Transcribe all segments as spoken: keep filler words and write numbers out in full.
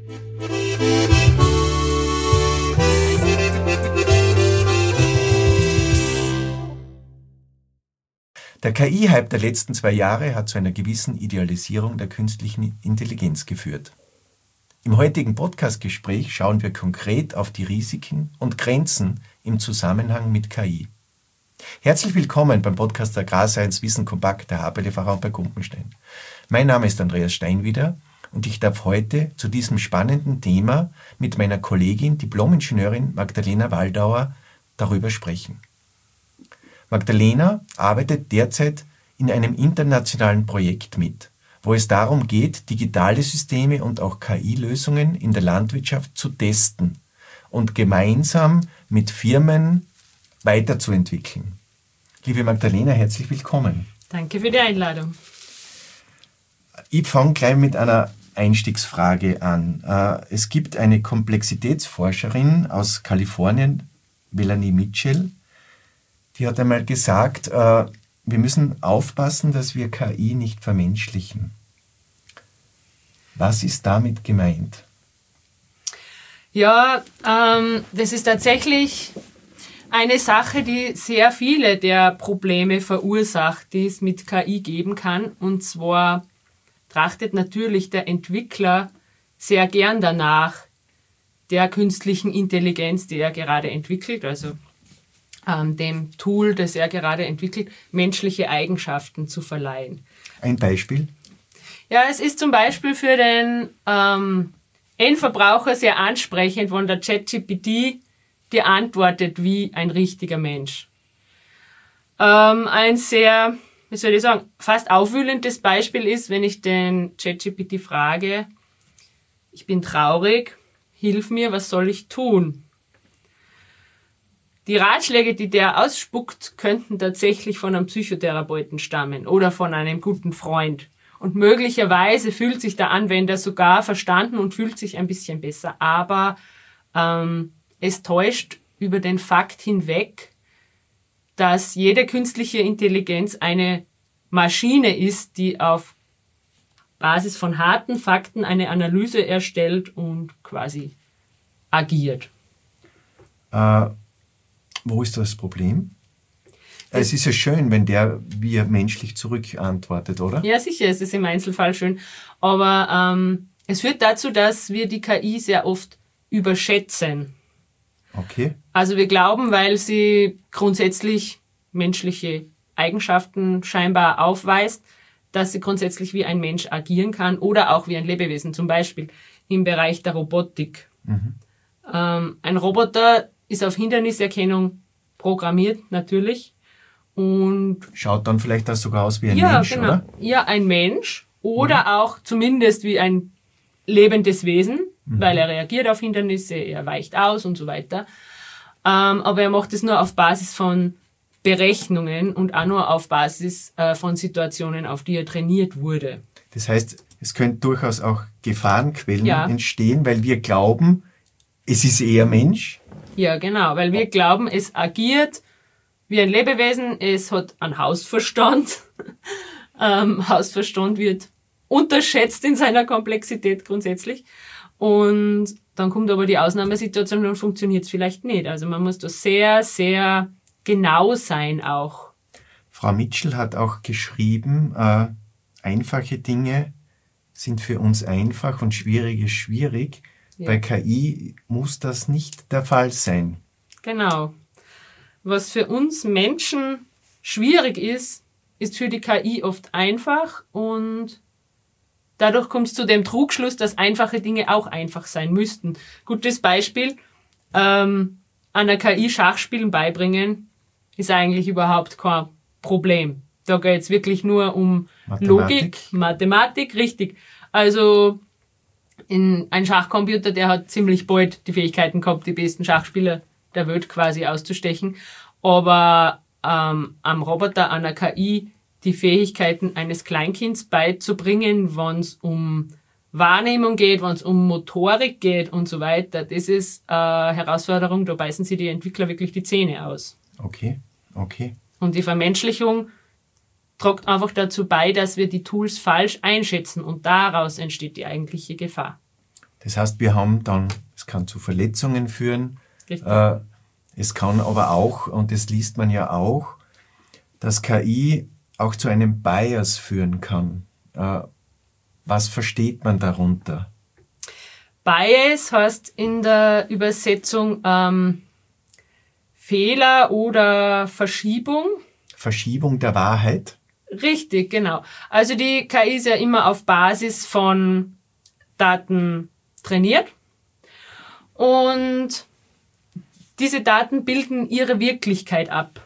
Der K I-Hype der letzten zwei Jahre hat zu einer gewissen Idealisierung der künstlichen Intelligenz geführt. Im heutigen Podcast-Gespräch schauen wir konkret auf die Risiken und Grenzen im Zusammenhang mit K I. Herzlich willkommen beim Podcast Agrarscience Wissen Kompakt der H P L V bei Kumpenstein. Mein Name ist Andreas Steinwieder und ich darf heute zu diesem spannenden Thema mit meiner Kollegin, Diplom-Ingenieurin Magdalena Waldauer, darüber sprechen. Magdalena arbeitet derzeit in einem internationalen Projekt mit, wo es darum geht, digitale Systeme und auch K I-Lösungen in der Landwirtschaft zu testen und gemeinsam mit Firmen weiterzuentwickeln. Liebe Magdalena, herzlich willkommen. Danke für die Einladung. Ich fange gleich mit einer Einstiegsfrage an. Es gibt eine Komplexitätsforscherin aus Kalifornien, Melanie Mitchell, die hat einmal gesagt, wir müssen aufpassen, dass wir K I nicht vermenschlichen. Was ist damit gemeint? Ja, ähm, das ist tatsächlich eine Sache, die sehr viele der Probleme verursacht, die es mit K I geben kann. Und zwar trachtet natürlich der Entwickler sehr gern danach, der künstlichen Intelligenz, die er gerade entwickelt, also ähm, dem Tool, das er gerade entwickelt, menschliche Eigenschaften zu verleihen. Ein Beispiel? Ja, es ist zum Beispiel für den ähm, Endverbraucher sehr ansprechend, wenn der ChatGPT dir antwortet wie ein richtiger Mensch. Ähm, ein sehr, wie soll ich sagen, fast aufwühlendes Beispiel ist, wenn ich den ChatGPT frage, ich bin traurig, hilf mir, was soll ich tun? Die Ratschläge, die der ausspuckt, könnten tatsächlich von einem Psychotherapeuten stammen oder von einem guten Freund. Und möglicherweise fühlt sich der Anwender sogar verstanden und fühlt sich ein bisschen besser. Aber ähm, es täuscht über den Fakt hinweg, dass jede künstliche Intelligenz eine Maschine ist, die auf Basis von harten Fakten eine Analyse erstellt und quasi agiert. Äh, wo ist das Problem? Es ist ja schön, wenn der wie menschlich zurückantwortet, oder? Ja, sicher, es ist im Einzelfall schön. Aber ähm, es führt dazu, dass wir die K I sehr oft überschätzen. Okay. Also wir glauben, weil sie grundsätzlich menschliche Eigenschaften scheinbar aufweist, dass sie grundsätzlich wie ein Mensch agieren kann oder auch wie ein Lebewesen, zum Beispiel im Bereich der Robotik. Mhm. Ähm, ein Roboter ist auf Hinderniserkennung programmiert, natürlich. Und schaut dann vielleicht auch sogar aus wie ein ja, Mensch, genau. oder? Ja, ein Mensch oder mhm. auch zumindest wie ein lebendes Wesen, mhm. weil er reagiert auf Hindernisse, er weicht aus und so weiter. Ähm, aber er macht es nur auf Basis von Berechnungen und auch nur auf Basis äh, von Situationen, auf die er trainiert wurde. Das heißt, es könnte durchaus auch Gefahrenquellen ja. entstehen, weil wir glauben, es ist eher Mensch. Ja, genau, weil wir glauben, es agiert wie ein Lebewesen, es hat einen Hausverstand. ähm, Hausverstand wird unterschätzt in seiner Komplexität grundsätzlich. Und dann kommt aber die Ausnahmesituation und funktioniert es vielleicht nicht. Also man muss da sehr, sehr genau sein auch. Frau Mitchell hat auch geschrieben, äh, einfache Dinge sind für uns einfach und schwierige schwierig. Ja. Bei K I muss das nicht der Fall sein. Genau. Was für uns Menschen schwierig ist, ist für die K I oft einfach und dadurch kommt es zu dem Trugschluss, dass einfache Dinge auch einfach sein müssten. Gutes Beispiel, ähm, einer K I Schachspielen beibringen, ist eigentlich überhaupt kein Problem. Da geht es wirklich nur um Mathematik. Logik, Mathematik, richtig. Also in ein Schachcomputer, der hat ziemlich bald die Fähigkeiten gehabt, die besten Schachspieler der Welt quasi auszustechen. Aber ähm, am Roboter, an der K I, die Fähigkeiten eines Kleinkinds beizubringen, wenn es um Wahrnehmung geht, wenn es um Motorik geht und so weiter, das ist eine Herausforderung, da beißen sich die Entwickler wirklich die Zähne aus. Okay, okay. Und die Vermenschlichung trägt einfach dazu bei, dass wir die Tools falsch einschätzen und daraus entsteht die eigentliche Gefahr. Das heißt, wir haben dann, es kann zu Verletzungen führen, Richtig. äh, es kann aber auch, und das liest man ja auch, dass K I auch zu einem Bias führen kann. Äh, was versteht man darunter? Bias heißt in der Übersetzung ähm, Fehler oder Verschiebung. Verschiebung der Wahrheit? Richtig, genau. Also die K I ist ja immer auf Basis von Daten trainiert und diese Daten bilden ihre Wirklichkeit ab,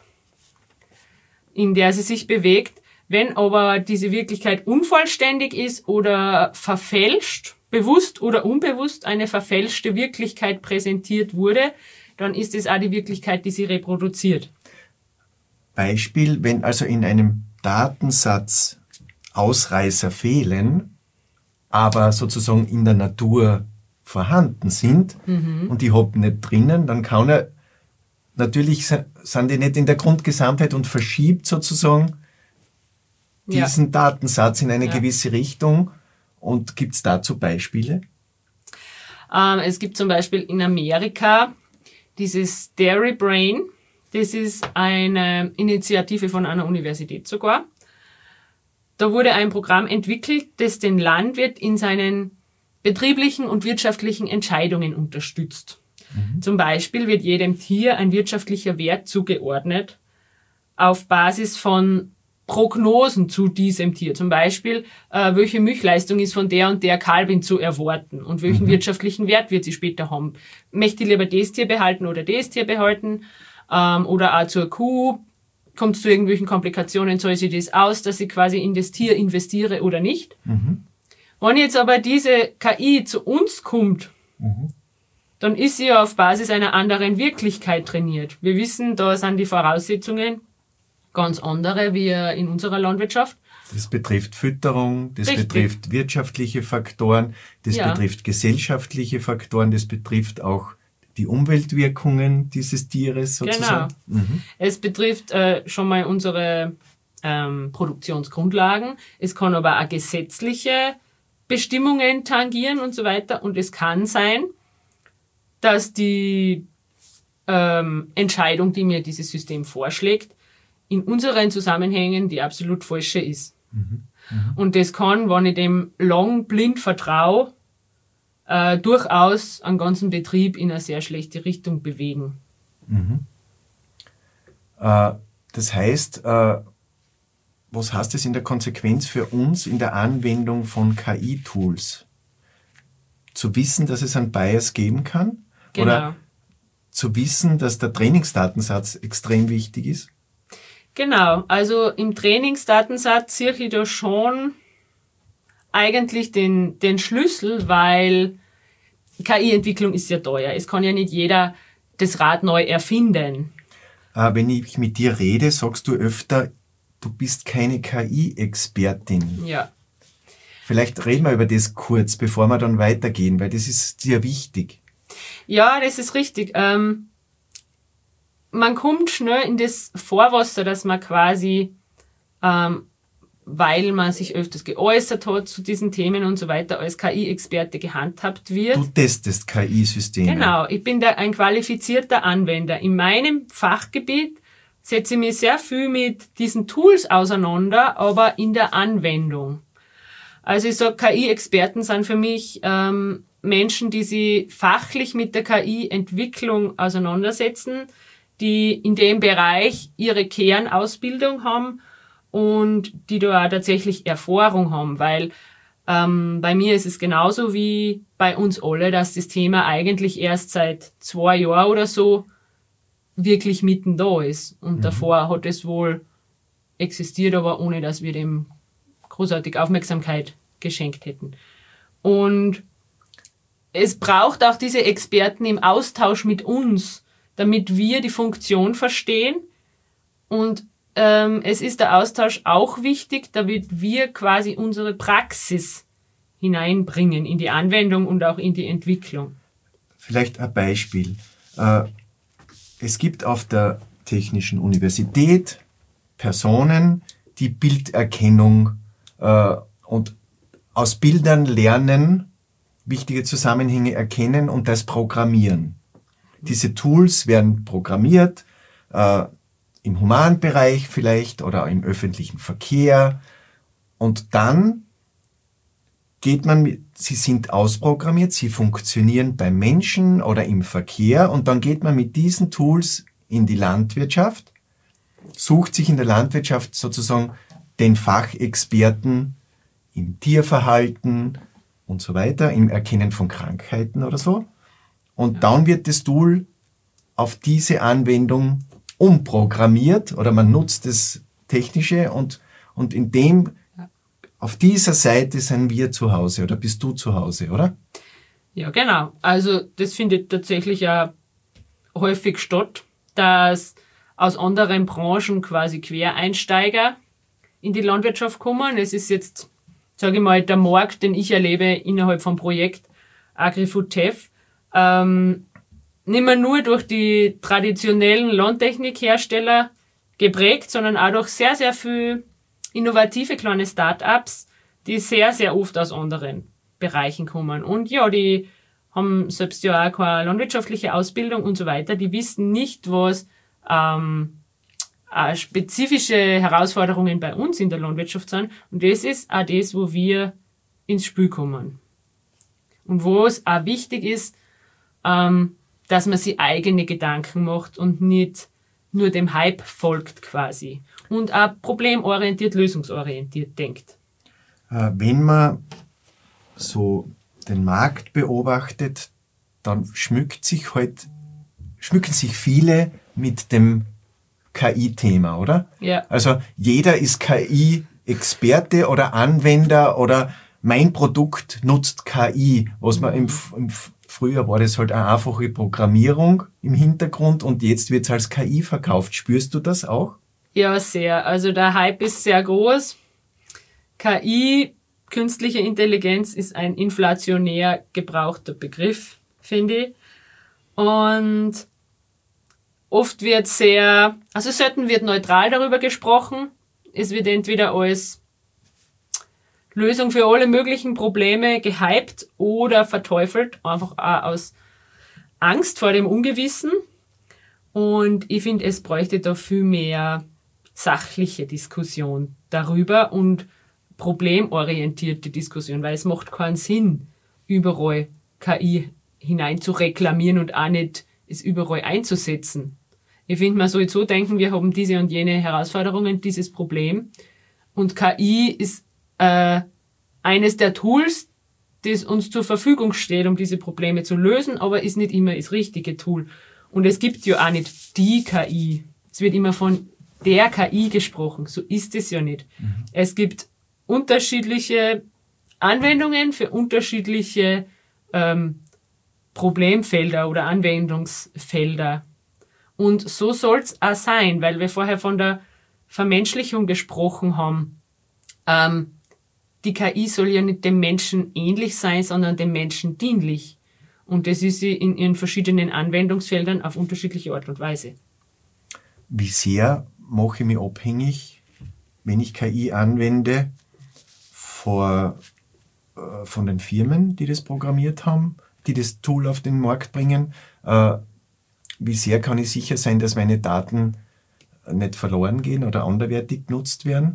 in der sie sich bewegt. Wenn aber diese Wirklichkeit unvollständig ist oder verfälscht, bewusst oder unbewusst eine verfälschte Wirklichkeit präsentiert wurde, dann ist es auch die Wirklichkeit, die sie reproduziert. Beispiel, wenn also in einem Datensatz Ausreißer fehlen, aber sozusagen in der Natur vorhanden sind mhm. und die habe nicht drinnen, dann kann er, natürlich sind die nicht in der Grundgesamtheit und verschiebt sozusagen diesen ja. Datensatz in eine ja. gewisse Richtung. Und gibt es dazu Beispiele? Ähm, es gibt zum Beispiel in Amerika dieses Dairy Brain. Das ist eine Initiative von einer Universität sogar. Da wurde ein Programm entwickelt, das den Landwirt in seinen betrieblichen und wirtschaftlichen Entscheidungen unterstützt. Mhm. Zum Beispiel wird jedem Tier ein wirtschaftlicher Wert zugeordnet auf Basis von Prognosen zu diesem Tier. Zum Beispiel, äh, welche Milchleistung ist von der und der Kalbin zu erwarten und welchen mhm. wirtschaftlichen Wert wird sie später haben. Möchte ich lieber das Tier behalten oder das Tier behalten? Ähm, oder auch zur Kuh. Kommt es zu irgendwelchen Komplikationen, soll sie das aus, dass ich quasi in das Tier investiere oder nicht? Mhm. Wenn jetzt aber diese K I zu uns kommt, mhm. dann ist sie ja auf Basis einer anderen Wirklichkeit trainiert. Wir wissen, da sind die Voraussetzungen ganz andere wie in unserer Landwirtschaft. Das betrifft Fütterung, das Richtig. betrifft wirtschaftliche Faktoren, das ja. betrifft gesellschaftliche Faktoren, das betrifft auch die Umweltwirkungen dieses Tieres sozusagen. Genau. Mhm. Es betrifft äh, schon mal unsere ähm, Produktionsgrundlagen. Es kann aber auch gesetzliche Bestimmungen tangieren und so weiter. Und es kann sein, dass die ähm, Entscheidung, die mir dieses System vorschlägt, in unseren Zusammenhängen die absolut falsche ist. Mhm. Mhm. Und das kann, wenn ich dem lang blind vertraue, äh, durchaus einen ganzen Betrieb in eine sehr schlechte Richtung bewegen. Mhm. Äh, das heißt, äh, was heißt das in der Konsequenz für uns in der Anwendung von K I-Tools? Zu wissen, dass es einen Bias geben kann? Genau. Oder zu wissen, dass der Trainingsdatensatz extrem wichtig ist? Genau, also im Trainingsdatensatz sehe ich da schon eigentlich den, den Schlüssel, weil K I-Entwicklung ist ja teuer. Es kann ja nicht jeder das Rad neu erfinden. Äh, wenn ich mit dir rede, sagst du öfter, du bist keine K I-Expertin. Ja. Vielleicht reden wir über das kurz, bevor wir dann weitergehen, weil das ist sehr wichtig. Ja, das ist richtig. Ähm, man kommt schnell in das Vorwasser, dass man quasi, ähm, weil man sich öfters geäußert hat zu diesen Themen und so weiter, als K I-Experte gehandhabt wird. Du testest K I-Systeme. Genau, ich bin da ein qualifizierter Anwender. In meinem Fachgebiet setze ich mich sehr viel mit diesen Tools auseinander, aber in der Anwendung. Also ich sage, K I-Experten sind für mich ähm, Menschen, die sich fachlich mit der K I-Entwicklung auseinandersetzen, die in dem Bereich ihre Kernausbildung haben und die da auch tatsächlich Erfahrung haben, weil ähm, bei mir ist es genauso wie bei uns alle, dass das Thema eigentlich erst seit zwei Jahren oder so wirklich mitten da ist. Und mhm. davor hat es wohl existiert, aber ohne, dass wir dem großartig Aufmerksamkeit geschenkt hätten. Und es braucht auch diese Experten im Austausch mit uns, damit wir die Funktion verstehen. Und ähm, es ist der Austausch auch wichtig, damit wir quasi unsere Praxis hineinbringen in die Anwendung und auch in die Entwicklung. Vielleicht ein Beispiel. Äh, es gibt auf der Technischen Universität Personen, die Bilderkennung äh, und aus Bildern lernen, wichtige Zusammenhänge erkennen und das programmieren. Diese Tools werden programmiert, äh, im Humanbereich vielleicht oder im öffentlichen Verkehr. Und dann geht man mit, sie sind ausprogrammiert, sie funktionieren beim Menschen oder im Verkehr und dann geht man mit diesen Tools in die Landwirtschaft, sucht sich in der Landwirtschaft sozusagen den Fachexperten im Tierverhalten und so weiter, im Erkennen von Krankheiten oder so. Und ja. Dann wird das Tool auf diese Anwendung umprogrammiert oder man nutzt das Technische und, und in dem, ja. Auf dieser Seite sind wir zu Hause oder bist du zu Hause, oder? Ja, genau. Also das findet tatsächlich ja häufig statt, dass aus anderen Branchen quasi Quereinsteiger in die Landwirtschaft kommen. Es ist jetzt, sage ich mal, der Markt, den ich erlebe innerhalb vom Projekt AgriFoodTEF, ähm, nicht mehr nur durch die traditionellen Landtechnikhersteller geprägt, sondern auch durch sehr, sehr viel innovative kleine Start-ups, die sehr, sehr oft aus anderen Bereichen kommen. Und ja, die haben selbst ja auch keine landwirtschaftliche Ausbildung und so weiter. Die wissen nicht, was ähm, äh, spezifische Herausforderungen bei uns in der Landwirtschaft sind. Und das ist auch das, wo wir ins Spiel kommen. Und wo es auch wichtig ist, ähm, dass man sich eigene Gedanken macht und nicht nur dem Hype folgt quasi. Und auch problemorientiert, lösungsorientiert denkt. Äh, wenn man so den Markt beobachtet, dann schmückt sich halt, schmücken sich viele mit dem K I-Thema, oder? Ja. Also jeder ist K I-Experte oder Anwender oder mein Produkt nutzt K I. Was man im, im früher war das halt eine einfache Programmierung im Hintergrund und jetzt wird es als K I verkauft. Spürst du das auch? Ja, sehr. Also der Hype ist sehr groß. K I, künstliche Intelligenz, ist ein inflationär gebrauchter Begriff, finde ich. Und oft wird sehr, also selten wird neutral darüber gesprochen. Es wird entweder als Lösung für alle möglichen Probleme gehypt oder verteufelt, einfach auch aus Angst vor dem Ungewissen. Und ich finde, es bräuchte da viel mehr sachliche Diskussion darüber und problemorientierte Diskussion, weil es macht keinen Sinn, überall K I hinein zu reklamieren und auch nicht es überall einzusetzen. Ich finde, man soll so denken, wir haben diese und jene Herausforderungen, dieses Problem. Und K I ist äh, eines der Tools, das uns zur Verfügung steht, um diese Probleme zu lösen, aber ist nicht immer das richtige Tool. Und es gibt ja auch nicht die K I. Es wird immer von der K I gesprochen. So ist es ja nicht. Mhm. Es gibt unterschiedliche Anwendungen für unterschiedliche ähm, Problemfelder oder Anwendungsfelder. Und so soll's auch sein, weil wir vorher von der Vermenschlichung gesprochen haben. Ähm, die K I soll ja nicht dem Menschen ähnlich sein, sondern dem Menschen dienlich. Und das ist sie in ihren verschiedenen Anwendungsfeldern auf unterschiedliche Art und Weise. Wie sehr mache ich mich abhängig, wenn ich K I anwende, vor, äh, von den Firmen, die das programmiert haben, die das Tool auf den Markt bringen? Äh, wie sehr kann ich sicher sein, dass meine Daten nicht verloren gehen oder anderweitig genutzt werden?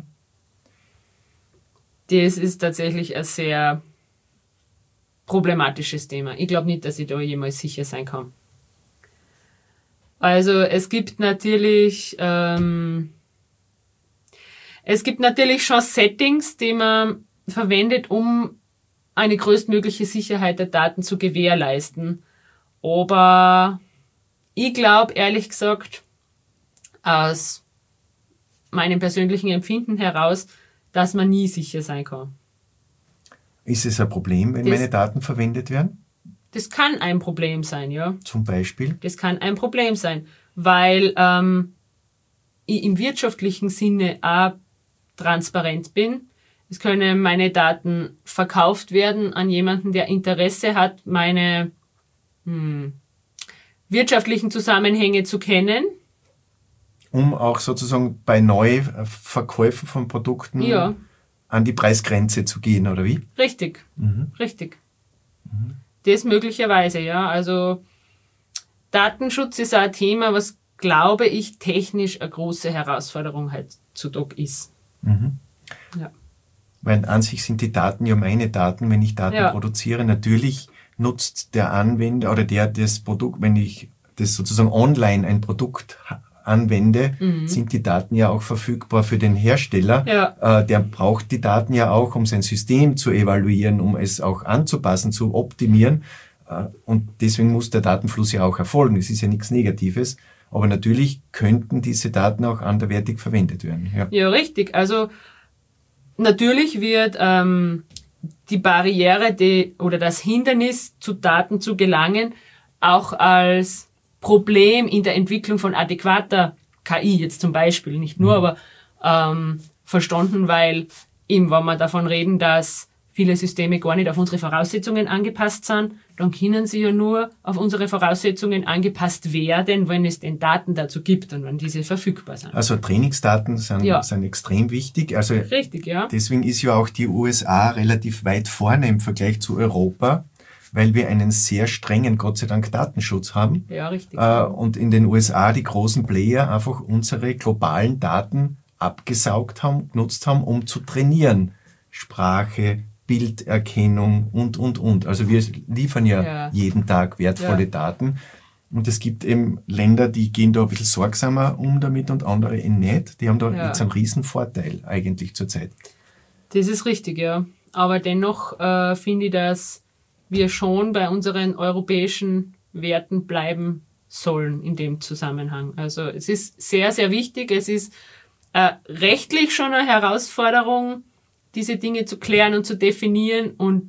Das ist tatsächlich ein sehr problematisches Thema. Ich glaube nicht, dass ich da jemals sicher sein kann. Also es gibt natürlich ähm, es gibt natürlich schon Settings, die man verwendet, um eine größtmögliche Sicherheit der Daten zu gewährleisten. Aber ich glaube, ehrlich gesagt, aus meinem persönlichen Empfinden heraus, dass man nie sicher sein kann. Ist es ein Problem, wenn das, meine Daten verwendet werden? Das kann ein Problem sein, ja. Zum Beispiel? Das kann ein Problem sein, weil ähm, ich im wirtschaftlichen Sinne auch transparent bin. Es können meine Daten verkauft werden an jemanden, der Interesse hat, meine hm, wirtschaftlichen Zusammenhänge zu kennen. Um auch sozusagen bei Neuverkäufen von Produkten ja. an die Preisgrenze zu gehen, oder wie? Richtig, mhm. richtig. Mhm. Das möglicherweise, ja. Also Datenschutz ist auch ein Thema, was, glaube ich, technisch eine große Herausforderung heutzutage ist. Mhm. Ja. Weil an sich sind die Daten ja meine Daten, wenn ich Daten Ja. produziere. Natürlich nutzt der Anwender oder der das Produkt, wenn ich das sozusagen online ein Produkt ha- anwende, Mhm. sind die Daten ja auch verfügbar für den Hersteller. Ja. Äh, der braucht die Daten ja auch, um sein System zu evaluieren, um es auch anzupassen, zu optimieren. Äh, und deswegen muss der Datenfluss ja auch erfolgen. Es ist ja nichts Negatives. Aber natürlich könnten diese Daten auch anderweitig verwendet werden. Ja. Ja, richtig. Also natürlich wird ähm, die Barriere die, oder das Hindernis, zu Daten zu gelangen, auch als Problem in der Entwicklung von adäquater K I jetzt zum Beispiel, nicht nur, aber ähm, verstanden, weil eben, wenn wir davon reden, dass viele Systeme gar nicht auf unsere Voraussetzungen angepasst sind, dann können sie ja nur auf unsere Voraussetzungen angepasst werden, wenn es denn Daten dazu gibt und wenn diese verfügbar sind. Also Trainingsdaten sind, Ja. sind extrem wichtig. Also Richtig, ja. deswegen ist ja auch die U S A relativ weit vorne im Vergleich zu Europa, weil wir einen sehr strengen, Gott sei Dank, Datenschutz haben. Ja, richtig. Äh, und in den U S A die großen Player einfach unsere globalen Daten abgesaugt haben, genutzt haben, um zu trainieren. Sprache, Bilderkennung und, und, und. Also wir liefern ja, Ja. jeden Tag wertvolle Ja. Daten. Und es gibt eben Länder, die gehen da ein bisschen sorgsamer um damit und andere eben nicht. Die haben da Ja. jetzt einen riesen Vorteil eigentlich zurzeit. Das ist richtig, ja. Aber dennoch äh, finde ich, dass wir schon bei unseren europäischen Werten bleiben sollen in dem Zusammenhang. Also es ist sehr, sehr wichtig. Es ist äh, rechtlich schon eine Herausforderung, diese Dinge zu klären und zu definieren. Und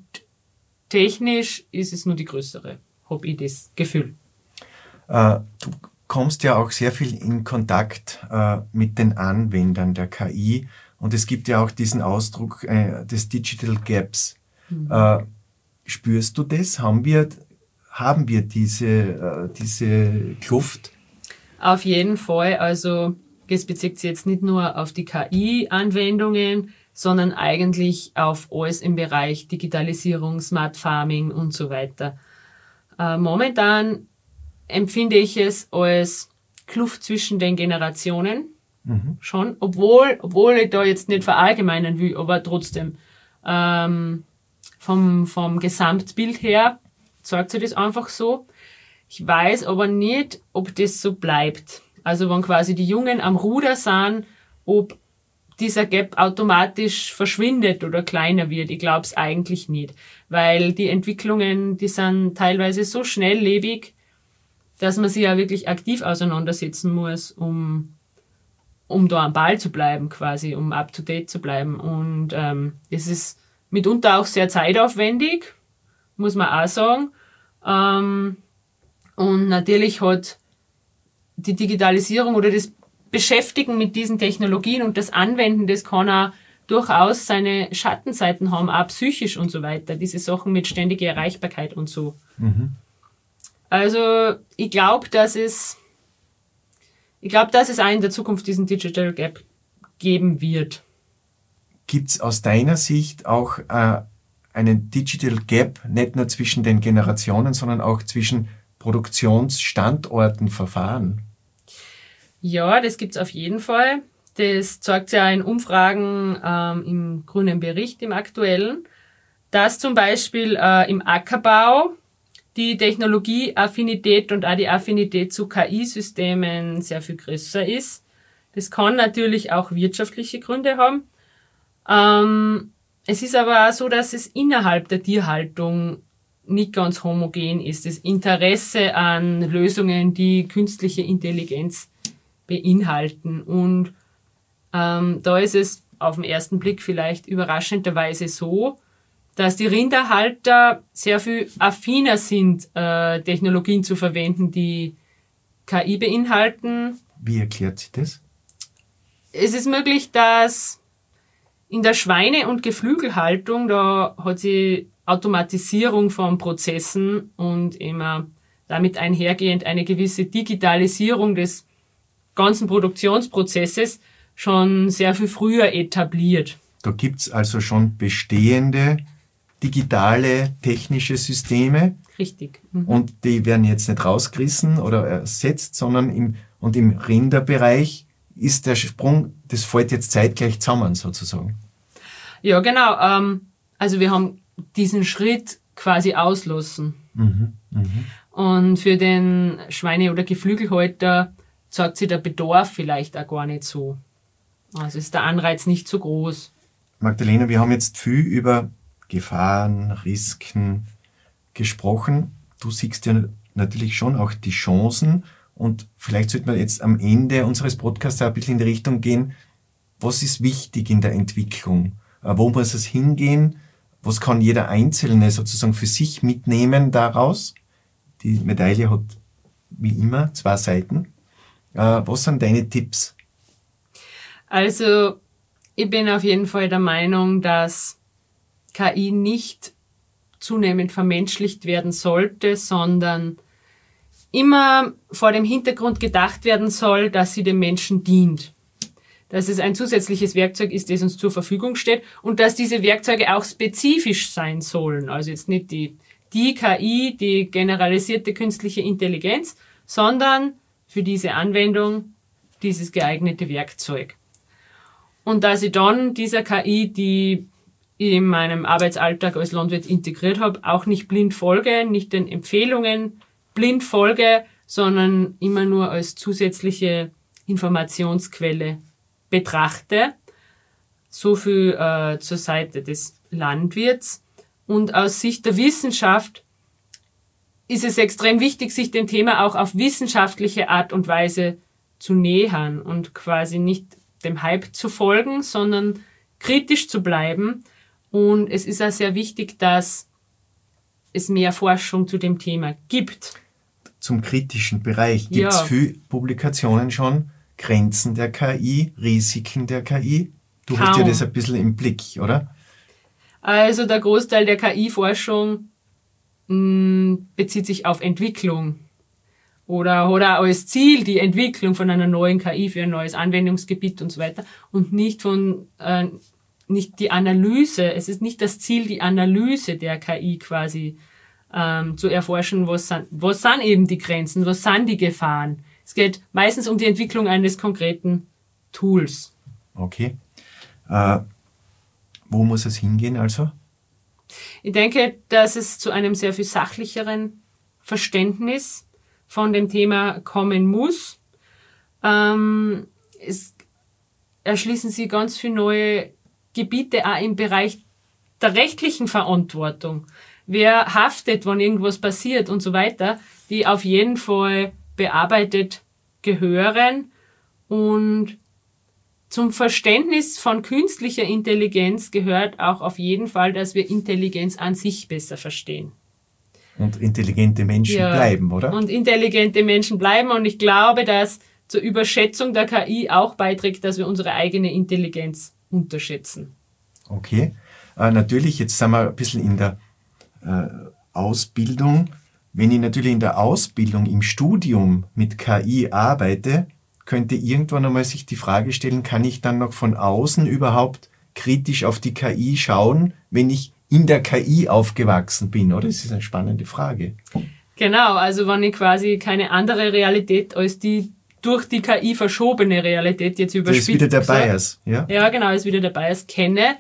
technisch ist es nur die größere, habe ich das Gefühl. Äh, du kommst ja auch sehr viel in Kontakt äh, mit den Anwendern der K I. Und es gibt ja auch diesen Ausdruck äh, des Digital Gaps. Mhm. Äh, spürst du das? Haben wir, haben wir diese, äh, diese Kluft? Auf jeden Fall. Also das bezieht sich jetzt nicht nur auf die K I-Anwendungen, sondern eigentlich auf alles im Bereich Digitalisierung, Smart Farming und so weiter. Äh, momentan empfinde ich es als Kluft zwischen den Generationen Mhm. schon, obwohl, obwohl ich da jetzt nicht verallgemeinern will, aber trotzdem ähm, vom, vom Gesamtbild her zeigt sich das einfach so. Ich weiß aber nicht, ob das so bleibt. Also wenn quasi die Jungen am Ruder sind, ob dieser Gap automatisch verschwindet oder kleiner wird. Ich glaube es eigentlich nicht, weil die Entwicklungen, die sind teilweise so schnelllebig, dass man sich ja wirklich aktiv auseinandersetzen muss, um um da am Ball zu bleiben quasi, um up-to-date zu bleiben. Und ähm, es ist mitunter auch sehr zeitaufwendig, muss man auch sagen. Ähm, und natürlich hat die Digitalisierung oder das Beschäftigen mit diesen Technologien und das Anwenden, das kann auch durchaus seine Schattenseiten haben, auch psychisch und so weiter. Diese Sachen mit ständiger Erreichbarkeit und so. Mhm. Also ich glaube, dass es Ich glaube, dass es auch in der Zukunft diesen Digital Gap geben wird. Gibt es aus deiner Sicht auch äh, einen Digital Gap, nicht nur zwischen den Generationen, sondern auch zwischen Produktionsstandorten, Verfahren? Ja, das gibt's auf jeden Fall. Das zeigt ja in Umfragen ähm, im grünen Bericht, im aktuellen, dass zum Beispiel äh, im Ackerbau die Technologieaffinität und auch die Affinität zu K I-Systemen sehr viel größer ist. Das kann natürlich auch wirtschaftliche Gründe haben. Ähm, es ist aber auch so, dass es innerhalb der Tierhaltung nicht ganz homogen ist. Das Interesse an Lösungen, die künstliche Intelligenz beinhalten. Und ähm, da ist es auf den ersten Blick vielleicht überraschenderweise so, dass die Rinderhalter sehr viel affiner sind, äh, Technologien zu verwenden, die K I beinhalten. Wie erklärt sich das? Es ist möglich, dass in der Schweine- und Geflügelhaltung, da hat sie Automatisierung von Prozessen und immer damit einhergehend eine gewisse Digitalisierung des ganzen Produktionsprozesses schon sehr viel früher etabliert. Da gibt's also schon bestehende digitale, technische Systeme. Richtig. Mhm. Und die werden jetzt nicht rausgerissen oder ersetzt, sondern im, und im Rinderbereich ist der Sprung, das fällt jetzt zeitgleich zusammen sozusagen. Ja, genau. Ähm, also wir haben diesen Schritt quasi auslassen. Mhm, mhm. Und für den Schweine- oder Geflügelhalter zeigt sich der Bedarf vielleicht auch gar nicht so. Also ist der Anreiz nicht so groß. Magdalena, wir haben jetzt viel über Gefahren, Risiken gesprochen. Du siehst ja natürlich schon auch die Chancen und vielleicht sollte man jetzt am Ende unseres Podcasts auch ein bisschen in die Richtung gehen, was ist wichtig in der Entwicklung? Wo muss es hingehen? Was kann jeder Einzelne sozusagen für sich mitnehmen daraus? Die Medaille hat wie immer zwei Seiten. Was sind deine Tipps? Also ich bin auf jeden Fall der Meinung, dass K I nicht zunehmend vermenschlicht werden sollte, sondern immer vor dem Hintergrund gedacht werden soll, dass sie dem Menschen dient. Dass es ein zusätzliches Werkzeug ist, das uns zur Verfügung steht und dass diese Werkzeuge auch spezifisch sein sollen. Also jetzt nicht die, die K I, die generalisierte künstliche Intelligenz, sondern für diese Anwendung dieses geeignete Werkzeug. Und dass ich dann dieser K I, die ich in meinem Arbeitsalltag als Landwirt integriert habe, auch nicht blind folge, nicht den Empfehlungen blind folge, sondern immer nur als zusätzliche Informationsquelle betrachte. So viel äh, zur Seite des Landwirts. Und aus Sicht der Wissenschaft ist es extrem wichtig, sich dem Thema auch auf wissenschaftliche Art und Weise zu nähern und quasi nicht dem Hype zu folgen, sondern kritisch zu bleiben. Und es ist auch sehr wichtig, dass es mehr Forschung zu dem Thema gibt. Zum kritischen Bereich gibt es Ja. viele Publikationen schon, Grenzen der K I, Risiken der K I. Du hast ja Kaum. das ein bisschen im Blick, oder? Also der Großteil der K I-Forschung mh, bezieht sich auf Entwicklung oder, oder als Ziel die Entwicklung von einer neuen K I für ein neues Anwendungsgebiet und so weiter und nicht von äh, nicht die Analyse. Es ist nicht das Ziel, die Analyse der K I quasi ähm, zu erforschen, was sind, was sind eben die Grenzen, was sind die Gefahren. Es geht meistens um die Entwicklung eines konkreten Tools. Okay. Äh, wo muss es hingehen also? Ich denke, dass es zu einem sehr viel sachlicheren Verständnis von dem Thema kommen muss. Ähm, es erschließen sich ganz viele neue Gebiete auch im Bereich der rechtlichen Verantwortung. Wer haftet, wenn irgendwas passiert und so weiter, die auf jeden Fall bearbeitet gehören. Und zum Verständnis von künstlicher Intelligenz gehört auch auf jeden Fall, dass wir Intelligenz an sich besser verstehen. Und intelligente Menschen Ja. bleiben, oder? Und intelligente Menschen bleiben. Und ich glaube, dass zur Überschätzung der K I auch beiträgt, dass wir unsere eigene Intelligenz unterschätzen. Okay. Äh, natürlich, jetzt sind wir ein bisschen in der äh, Ausbildung. Wenn ich natürlich in der Ausbildung, im Studium mit K I arbeite, könnte irgendwann einmal sich die Frage stellen, kann ich dann noch von außen überhaupt kritisch auf die K I schauen, wenn ich in der K I aufgewachsen bin, oder? Das ist eine spannende Frage. Genau, also wenn ich quasi keine andere Realität als die durch die K I verschobene Realität jetzt Das überspitzt ist wieder der gesagt, Bias, ja? Ja, genau, ist wieder der Bias, kenne.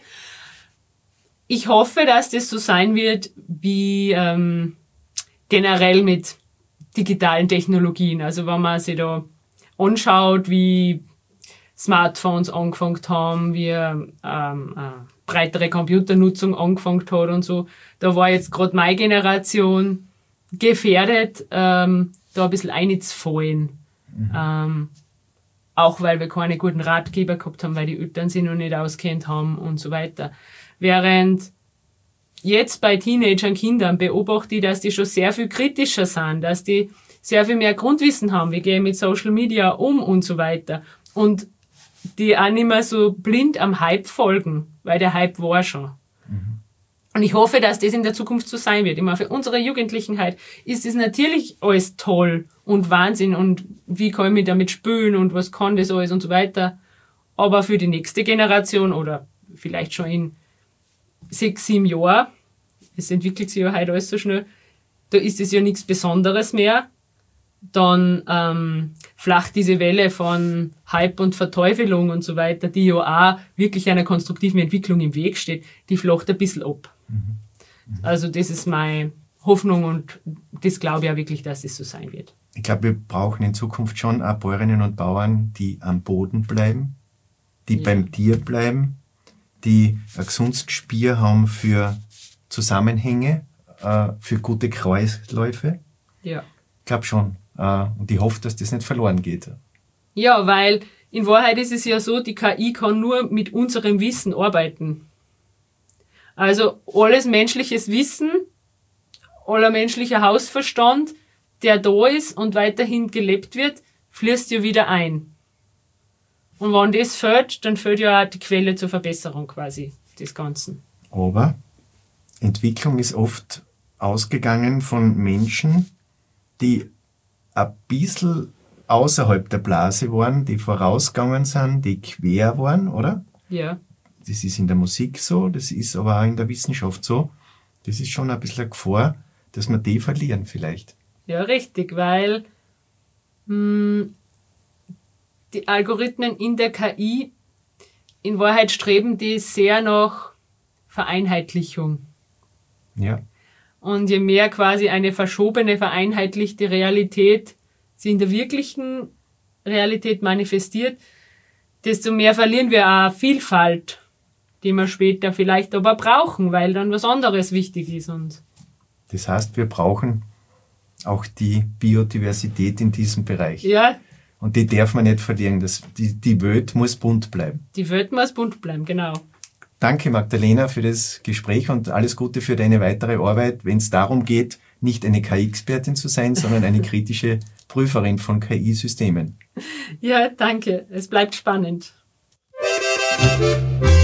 Ich hoffe, dass das so sein wird wie ähm, generell mit digitalen Technologien. Also wenn man sich da anschaut, wie Smartphones angefangen haben, wie ähm, äh, breitere Computernutzung angefangen hat und so, da war jetzt gerade meine Generation gefährdet, ähm, da ein bisschen einzufallen. Mhm. Ähm, auch weil wir keine guten Ratgeber gehabt haben, weil die Eltern sich noch nicht auskennt haben und so weiter. Während jetzt bei Teenagern, Kindern beobachte ich, dass die schon sehr viel kritischer sind, dass die sehr viel mehr Grundwissen haben, wie gehe ich mit Social Media um und so weiter. Und die auch nicht mehr so blind am Hype folgen, weil der Hype war schon. Mhm. Und ich hoffe, dass das in der Zukunft so sein wird. Ich meine, für unsere Jugendlichenheit ist es natürlich alles toll und Wahnsinn und wie kann ich mich damit spülen und was kann das alles und so weiter. Aber für die nächste Generation oder vielleicht schon in sechs, sieben Jahren es entwickelt sich ja heute alles so schnell, da ist es ja nichts Besonderes mehr. Dann ähm, flacht diese Welle von Hype und Verteufelung und so weiter, die ja auch wirklich einer konstruktiven Entwicklung im Weg steht, die flacht ein bisschen ab. Mhm. Mhm. Also das ist meine Hoffnung und das glaube ich auch wirklich, dass es so sein wird. Ich glaube, wir brauchen in Zukunft schon auch Bäuerinnen und Bauern, die am Boden bleiben, die ja. beim Tier bleiben, die ein gesundes Gespür haben für Zusammenhänge, äh, für gute Kreisläufe. Ja. Ich glaube schon. Äh, und ich hoffe, dass das nicht verloren geht. Ja, weil in Wahrheit ist es ja so, die K I kann nur mit unserem Wissen arbeiten. Also alles menschliches Wissen, aller menschlicher Hausverstand, der da ist und weiterhin gelebt wird, fließt ja wieder ein. Und wenn das fehlt, dann fehlt ja auch die Quelle zur Verbesserung quasi des Ganzen. Aber Entwicklung ist oft ausgegangen von Menschen, die ein bisschen außerhalb der Blase waren, die vorausgegangen sind, die quer waren, oder? Ja. Das ist in der Musik so, das ist aber auch in der Wissenschaft so. Das ist schon ein bisschen eine Gefahr, dass wir die verlieren vielleicht. Ja, richtig, weil mh, die Algorithmen in der K I, in Wahrheit streben die sehr nach Vereinheitlichung. Ja. Und je mehr quasi eine verschobene, vereinheitlichte Realität sie in der wirklichen Realität manifestiert, desto mehr verlieren wir auch Vielfalt, die wir später vielleicht aber brauchen, weil dann was anderes wichtig ist. Und das heißt, wir brauchen auch die Biodiversität in diesem Bereich. Ja. Und die darf man nicht verlieren. Das, die, die Welt muss bunt bleiben. Die Welt muss bunt bleiben, genau. Danke, Magdalena, für das Gespräch und alles Gute für deine weitere Arbeit, wenn es darum geht, nicht eine K I-Expertin zu sein, sondern eine kritische Prüferin von K I-Systemen. Ja, danke. Es bleibt spannend.